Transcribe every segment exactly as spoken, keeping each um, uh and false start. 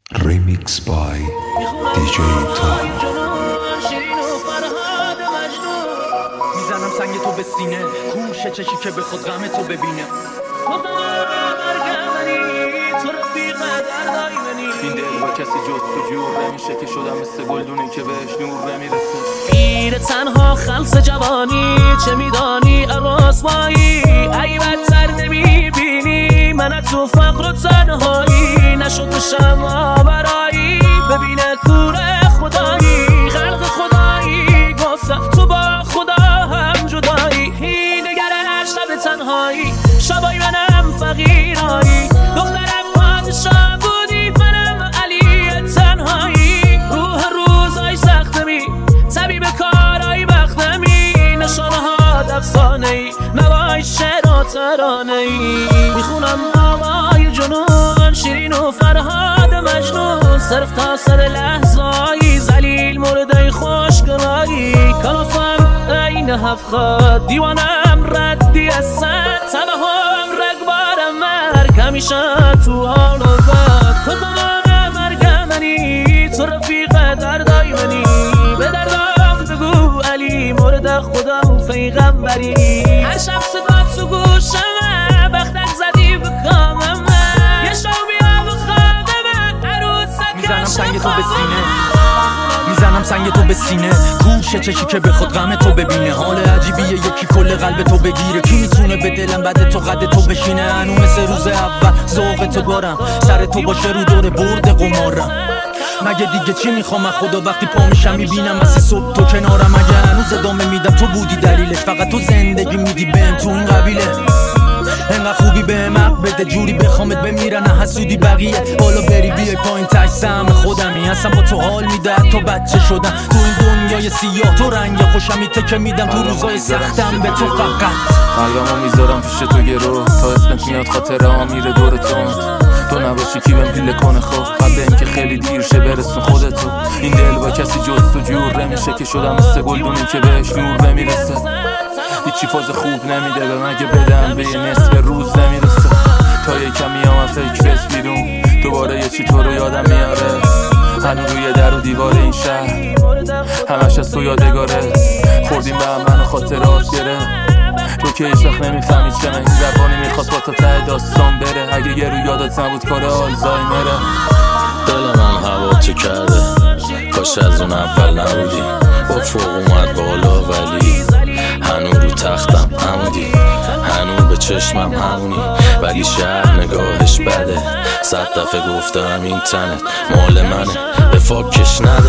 Remix by دی جی تا. میزنم سنگ تو به سینه، کوشه چشی که به خود غم تو ببینه. این دل با کسی جز تو جور نمیشه که شدم مثل گلدونی که بهش نور نمیرسه. میره تنها خلص جوانی، چه میدانی رسوایی؟ ای بدتر نمیبینی من تو فقر و تنهایی، نشد بشم آورایی ببینه کوره خدایی. خلق خدایی گفتم تو با خدا هم جدایی، نگرش شب تنهایی، شبای منم فقیرایی، دخترم پادشاه بودی منم علی تنهایی. روح روزای سختمی طبیب کارای بختمی، نشانه ها افسانه ای نوای شعر و ترانه ای. میخونم نامای جنون شیرین و فرهاد مجنون، صرف تا سر لحظایی زلیل مرده خوشگلایی. کافم این هفخاد دیوانم ردی از سد، تبهم رگبارم مرگ همیشه تو حال و بد. تو زمان مرگ منی، تو رفیق دردای منی، به دردم بگو علی مرد خدا و پیغمبری. هر شب صدا تو گوشمه بختک زدی بخامم، یه شو بیا بخوابمه عروسک. میزنم سنگ تو به سینه، میزنم سنگ تو به سینه، کوشه چشی که به خود غم تو ببینه. حال عجیبیه یکی کل قلب تو بگیره، کی میتونه به دلم بعد تو قد تو بشینه؟ هنو مثل روز اول ذوق تو دارم، سر تو باشه رو دور برد قمارم. مگه دیگه چی میخوام خدا وقتی پا میشم میبینم مثل صبح تو کنارم. مگه هنوز ادامه میدم تو بودی دلیلش، فقط تو زندگی میدی بهم تو اون قبیله. انقدر خوبی به حق بده جوری بخوامت بمیرن حسودی بقیه. بالا بری بیای پایین تک سهم خودمی، اصلا با تو حال میده تو بچه شدم. تو این دنیای سیاه تو رنگ خوشمی تکه میدم تو روزای سختم به تو فقط. قلبمو میذارم پیش تو گرو، تا اسمت میاد خاطره ها میره دور تند. تو نباشی کی بهم پیله کنه خوب، قبل اینکه خیلی دیر شه برسون خودتو. این دل با کسی جز تو جور نمیشه که شدم مثل گلدونی که بهش نور نمیرسه. هیچی فاز خوب نمیده به مگه بدم به یه نصف روز نمیرسه. تا یه کمی هم فکر رس بیرون دوباره یه چی تو رو یادم میاره. هنو روی در و دیوار این شهر همش از تو یادگاره. خوردیم به هم منو خاطرات گره، تو که هیچ وقت نمیفهمی چنه این زبانی میخواست با تا ته داستان بره. اگه یه رو یادت نبود کار آلزایمره. دل من هوا تو کرده، کاش از اون اول نبودی. با فوق اومد بالا ولی هنو رو تختم همونی، هنو به چشمم همونی، ولی شهر نگاهش بده. صد دفعه گفتم این تنت مال منه به فاکش نده.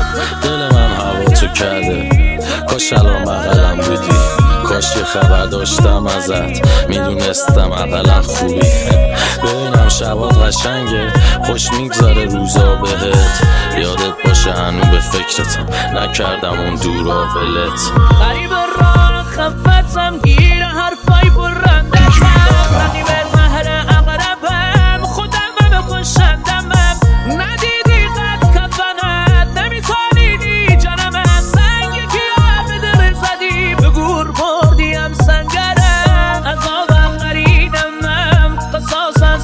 دل من هوا تو کرده، کاش الان بغلم بودی، کاش که خبر داشتم ازت میدونستم اقلا خوبی. ببینم شبات قشنگه خوش میگذاره روزا بهت، یادت باشه هنو به فکرتم نکردم اون دورا ولت. غریب راه خفتم گیر حرفای برنده رقیب زهر اقربم خودم بکشندمم. ندیدی قد کفنت نمیتونیدی جانمم، سنگی که به دل زدی به گور بردیم سنگرم. عذابم قریدمم قصاصت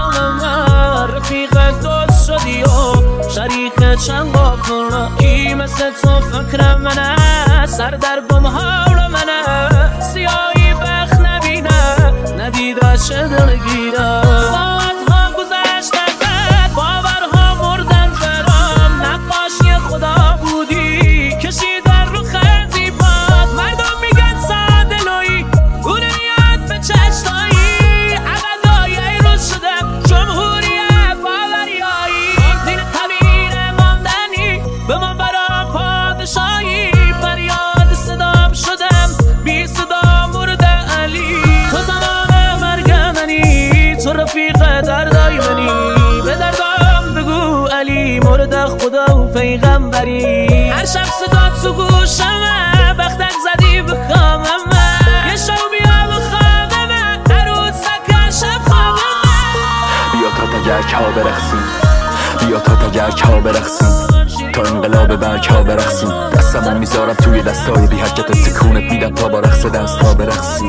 تمامم، رفیق دوست شدی و شریک چند قافل. کی مثل تو فکر منه، سر در بم حال منه، سیاهی بخت نبینه ندیده چه دلگیره. ساعت ها گذشت ازت باورها مردن برام، نقاشی خدا بودی کشیدن رو خزی باد. مردم میگن سادلوی اونیت به چشتایی، عقلای رو شدم جمهوریت باوریایی. دین طبیر ماندنی به من برام پادشاهی، فریاد صدام شدم بی صدا مرد علی. تو زمان مرگ منی، تو رفیق دردای منی، به دردم بگو علی مرد خدا و پیغمبری. هر شب صدا تو گوشمه بختک زدی بخوامم، یه شو بیا بخوابمه عروسک شب خوابمه. بیا تا تگرک ها برقصیم، بیا تا تگرک ها برقصیم، تا انقلاب برگ ها برقصیم. دستمو میذارم توی دستای بی حرکت تکونت میدم تا با رقص دست ها برقصیم.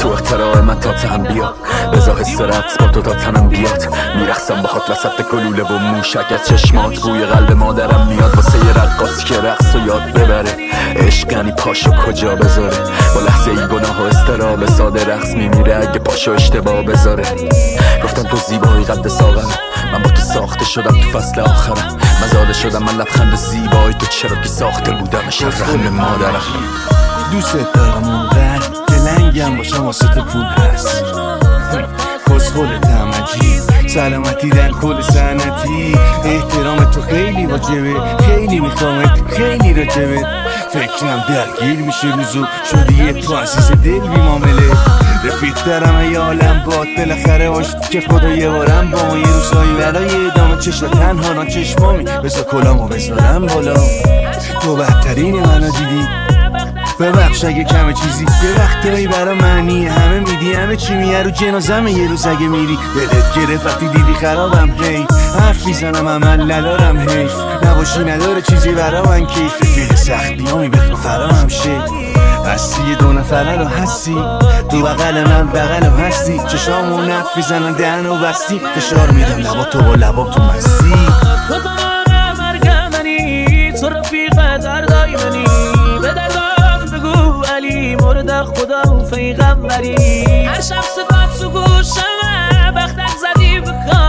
تو اختراع من تا تن بیا بزا حس رقص با تو تا تنم بیاد میرقصم باهات وسط گلوله و موشک از چشمات بوی قلب مادرم میاد واسه یه رقاص که رقص و یاد ببره عشق یعنی پاشو کجا بذاره با لحظه ای گناه و استراب ساده رقص میمیره اگه پاشو اشتباه بذاره گفتم تو زیبایی قد ساغرم من با تو ساخته شدم تو فصل آخرم مزاده شدم من لبخند زیبایی تو چرا که ساخته بودم شرم مادرم دوست دارم اونقدر که لنگم باشم واسه تو پول هست کسخولتم عجیب سلامتی در کل سنتی احترام تو خیلی واجبه خیلی میخوامت خیلی راجبه فکرم درگیر میشه روزو شدی یه تو عزیز دل بی معامله رفیق دارم ای عالم باد بالاخره باشد که خدا یه بارم با ما یه روزایی برای ادامه چشم تنها نا چشمامی بذار کلامو بذارم بالا تو بهترین منو دیدی ببخش اگه کمه چیزی یه وقتایی برا منی همه میدی همه چی میه رو جنازم یه روز اگه میری دلت گرفت وقتی دیدی خرابم هی حرف میزنم عمل ندارم حیف نباشی نداره چیزی برا من کیف رفیق سختیامی بخوا فرامم شه هستی یه دو نفره رو هستی تو بغل من بغلم هستی چشامو نف میزنن دهن و بستی فشار میدم لبا تو با لبا تو مستی تو زمان مرگ منی تو رفیق دردای منی به دردام بگو علی مورد خدا و پیغمبری هر شب صدات تو گوشمه بختک زدی بکن